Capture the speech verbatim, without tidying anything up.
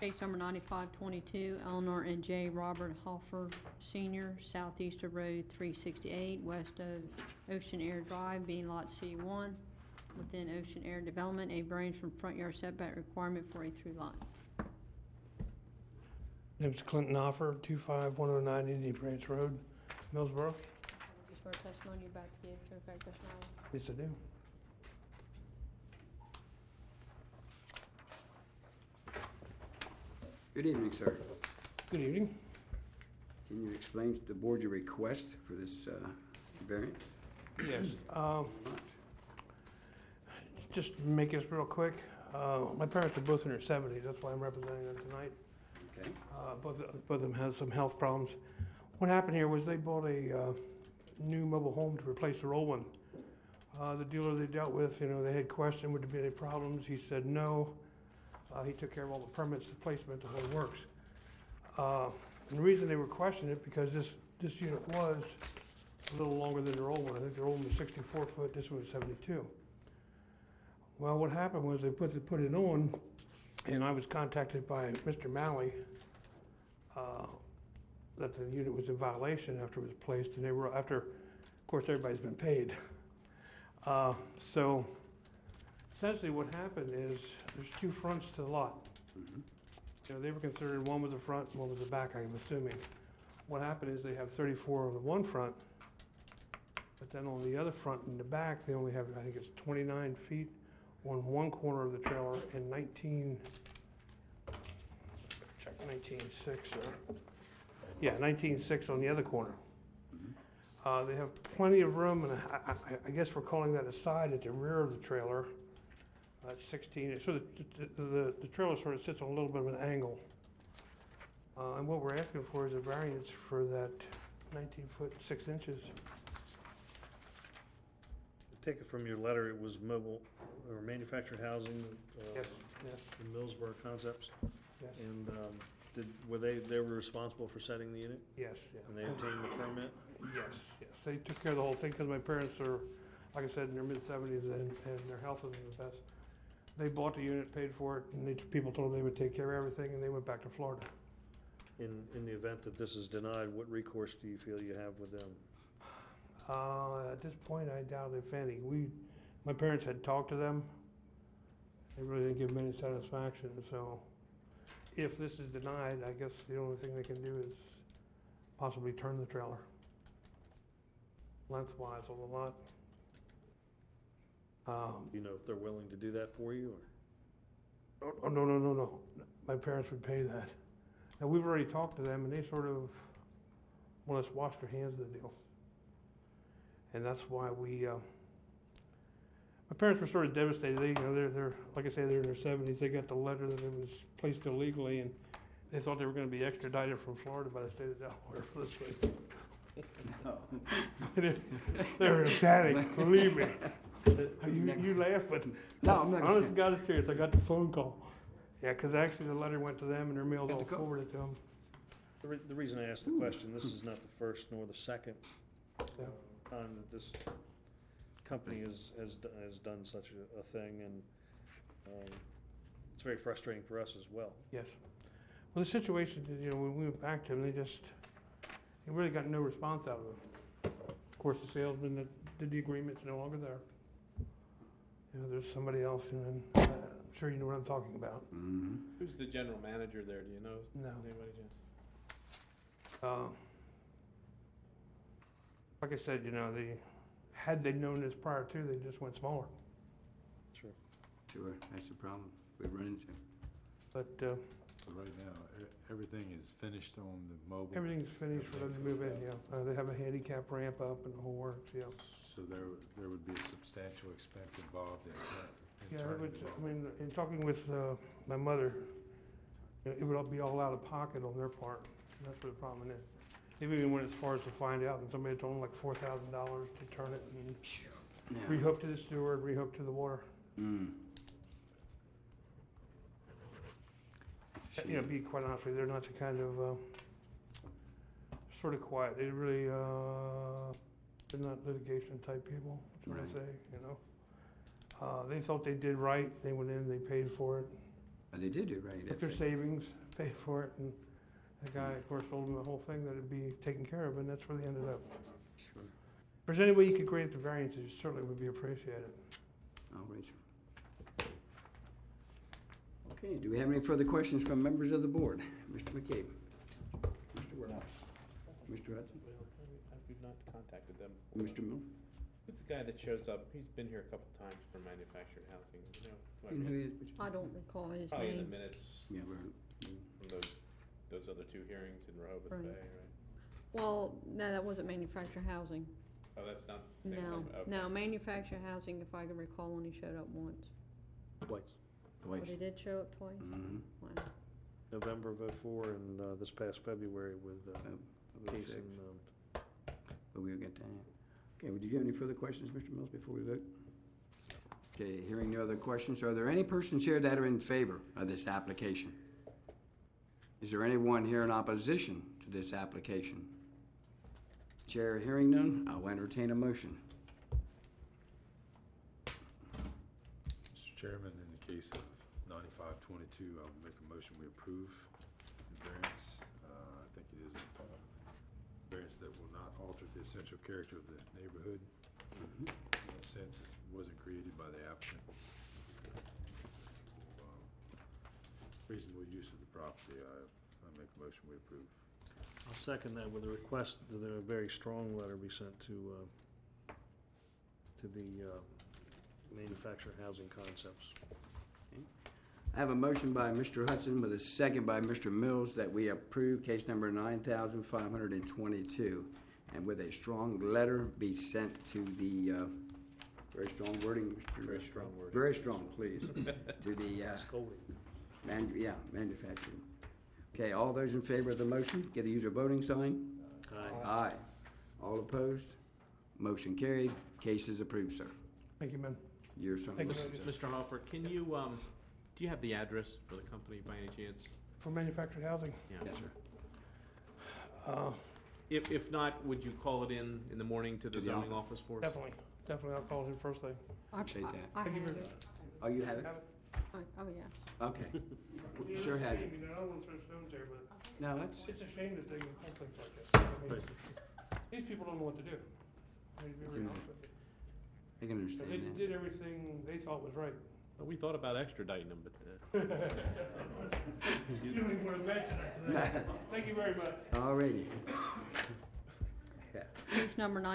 Case number ninety-five twenty-two, Eleanor and J. Robert Hoffer Senior, Southeast of Road three sixty-eight, west of Ocean Air Drive, being Lot C one, within Ocean Air Development, a variance from front yard setback requirement for a through lot. Name's Clinton Offer, two five one oh nine Indian Branch Road, Millsboro. You swear testimony you're about to give, true fact, testimony? Yes, I do. Good evening, sir. Good evening. Can you explain to the board your request for this uh, variance? Yes. Um, just to make this real quick, uh, my parents are both in their seventies. That's why I'm representing them tonight. Okay. Uh, both, both of them have some health problems. What happened here was they bought a uh, new mobile home to replace their old one. Uh, the dealer they dealt with, you know, they had questioned would there be any problems. He said no. Uh, he took care of all the permits, the placement, the whole works. Uh, and the reason they were questioning it because this this unit was a little longer than their old one. I think their old one was sixty-four foot. This one was seventy-two. Well, what happened was they put they put it on, and I was contacted by Mister Malley uh, that the unit was in violation after it was placed, and they were after. Of course, everybody's been paid. Uh, so. Essentially what happened is there's two fronts to the lot. Mm-hmm. You know, they were considered one was the front and one was the back, I'm assuming. What happened is they have thirty-four on the one front, but then on the other front and the back, they only have, I think it's twenty-nine feet on one corner of the trailer and nineteen, check nineteen six, uh, yeah, nineteen six on the other corner. Mm-hmm. Uh, they have plenty of room, and I, I, I guess we're calling that a side at the rear of the trailer. That's sixteen. So the, the, the, the trailer sort of sits on a little bit of an angle. Uh, and what we're asking for is a variance for that nineteen foot six inches. I take it from your letter, it was mobile or manufactured housing. uh, Yes, yes, In Millsboro Concepts. yes, And um, did, were they, they were responsible for setting the unit? yes, yeah. And they obtained the permit? Yes, yes. They took care of the whole thing because my parents are, like I said, in their mid seventies and, and their health isn't the best. They bought the unit, paid for it, and they, people told them they would take care of everything, and they went back to Florida. In, in the event that this is denied, what recourse do you feel you have with them? Uh, at this point, I doubt if any. We, my parents had talked to them. They really didn't give them any satisfaction, so if this is denied, I guess the only thing they can do is possibly turn the trailer lengthwise on the lot. Um, Do you know if they're willing to do that for you, or? oh, no, no, no, no. My parents would pay that. And we've already talked to them, and they sort of more or less washed their hands of the deal. And that's why we, uh, my parents were sort of devastated. They, you know, they're, they're, like I say, they're in their seventies. They got the letter that it was placed illegally, and they thought they were going to be extradited from Florida by the state of Delaware for this thing. No. They're in a panic, believe me. You, you laugh, but No, I'm not gonna- honest to God, it's serious. I got the phone call. Yeah, because actually the letter went to them and their mail's Got all the co- forwarded to them. The, re- the reason I asked the question, this is not the first nor the second Yeah. time that this company has, has, do- has done such a, a thing, and um, it's very frustrating for us as well. Yes. Well, the situation, you know, when we went back to them, they just, they really got no response out of them. Of course, the salesman that did the agreement's no longer there. You know, there's somebody else, and then, uh, I'm sure you know what I'm talking about. Mm-hmm. Who's the general manager there? Do you know? No. Anybody just? Uh, Like I said, you know, they, had they known this prior to, they just went smaller. Sure. Sure, that's the problem we run into. But uh, So right now, e- everything is finished on the mobile? everything's finished for them to move in, yeah. Uh, They have a handicap ramp up and the whole works, yeah. So there, there would be a substantial expense involved in that? in Yeah, it turning would, it I over? mean, in talking with uh, my mother, you know, it would all be all out of pocket on their part. And that's where the problem is. They even went as far as to find out, and somebody told them like four thousand dollars to turn it and Yeah. rehook to the sewer, rehook to the water. Mm. That's a You know, shame. be quite honest with you, they're not the kind of, uh, sort of quiet. They really, uh, they're not litigation type people, that's what I Right. say, you know. Uh, they thought they did right. They went in, they paid for it. Oh, they did do right. took their savings, paid for it, and the guy, of course, told them the whole thing that it'd be taken care of, and that's where they ended up. Sure. If there's any way you could grant the variances, it certainly would be appreciated. All right, sir. Okay, do we have any further questions from members of the board? Mister McCabe? Mister Work? Mister Hudson? I've not contacted them. Mister Mill? Who's the guy that shows up? He's been here a couple times for manufactured housing, you know? who I You know who mean? he is? Which- I don't recall his Probably in the name. minutes Yeah, we're, from those, those other two hearings in Rehoboth Right. Bay, right? Well, no, that wasn't manufactured housing. Oh, that's not the same No, one? Okay. no, manufactured housing, if I can recall, only showed up once. Twice, twice. But he did show up twice? Mhm. Wow. November of oh-four and, uh, this past February with, uh, Oh, oh Case six. and, um, But we'll get to that. Okay, well, did you have any further questions, Mister Mills, before we vote? Okay, hearing no other questions, are there any persons here that are in favor of this application? Is there anyone here in opposition to this application? Chair hearing none, I'll entertain a motion. Mister Chairman, in the case of ninety-five twenty-two, I would make a motion we approve the variance. Uh, I think it is a uh, variance that will not alter the essential character of the neighborhood. In a sense, it wasn't created by the applicant. Um, Reasonable use of the property, I, I make a motion we approve. I'll second that with a request that a very strong letter be sent to, uh, to the, uh, manufactured housing concepts. I have a motion by Mister Hudson with a second by Mister Mills that we approve case number nine thousand five hundred twenty-two, and with a strong letter be sent to the, uh, very strong wording, Mister Very strong wording. Very strong, please, to the, uh, Scolding. man, yeah, manufacturing. Okay, all those in favor of the motion, give the user voting sign. Aye. Aye. All opposed? Motion carried. Case is approved, sir. Thank you, man. You're so Thank you. welcome, sir. Mister Hoffer, can you, um, do you have the address for the company by any chance? For manufactured housing, Yeah. Yes, sir. uh, If, if not, would you call it in in the morning to the To the zoning office for us? definitely, definitely, I'll call him first thing. I, Appreciate I- that. I Thank you have very it. Oh, you have it? Have it? Oh, oh, yeah. Okay. Sure have it. I don't want to throw stones there, but No, that's, it's a shame that they can pull things like this. I mean, these people don't know what to do. I mean, to be very honest with you. I can So understand They that. did everything they thought was right. Well, we thought about extraditing them, but, uh, You don't even want to mention that today. Thank you very much. All righty. Case number nine